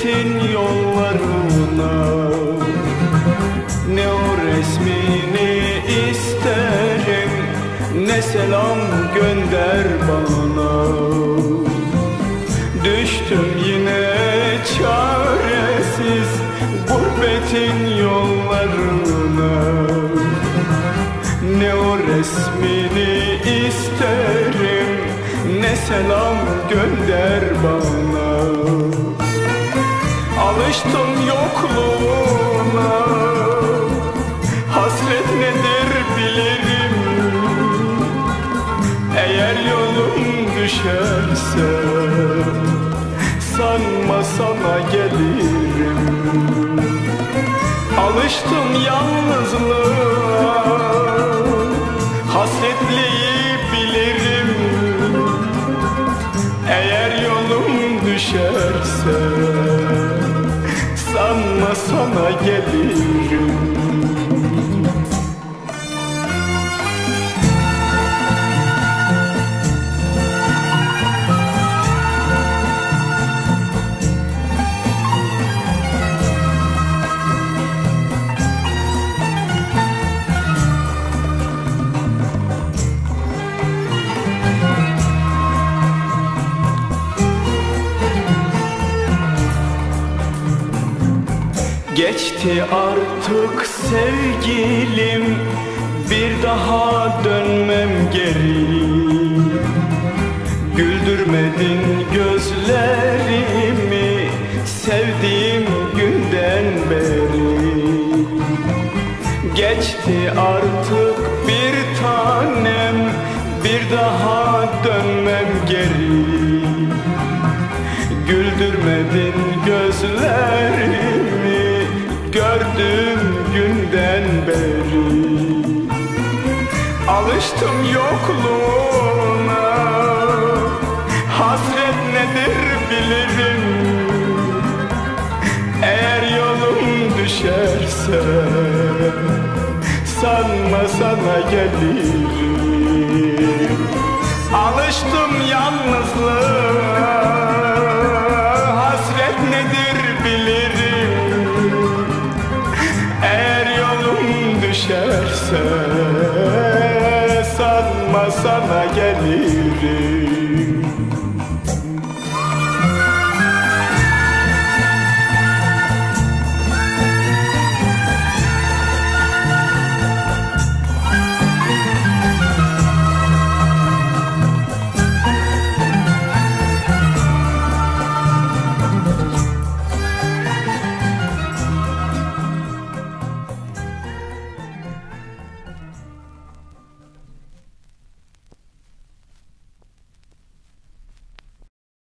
gurbetin yollarına. Ne o resmini isterim, ne selam gönder bana. Düştüm yine çaresiz gurbetin yollarına. Ne o resmini isterim, ne selam gönder bana. Alıştım yokluğuna, hasret nedir bilirim. Eğer yolum düşerse sanma sana gelirim. Alıştım yalnızlığa, hasretliği bilirim. Eğer yolum düşerse sanma sana gelirim. Geçti artık sevgilim, bir daha dönmem geri. Güldürmedin gözlerimi sevdiğim günden beri. Geçti artık bir tanem, bir daha dönmem geri. Güldürmedin gözlerimi gördüğüm günden beri. Alıştım yokluğuna, hasret nedir bilirim. Eğer yolum düşerse sanma sana gelirim. Alıştım yalnızlığa, hasret nedir bilirim. Eğer yolum düşerse sanma sana gelirim.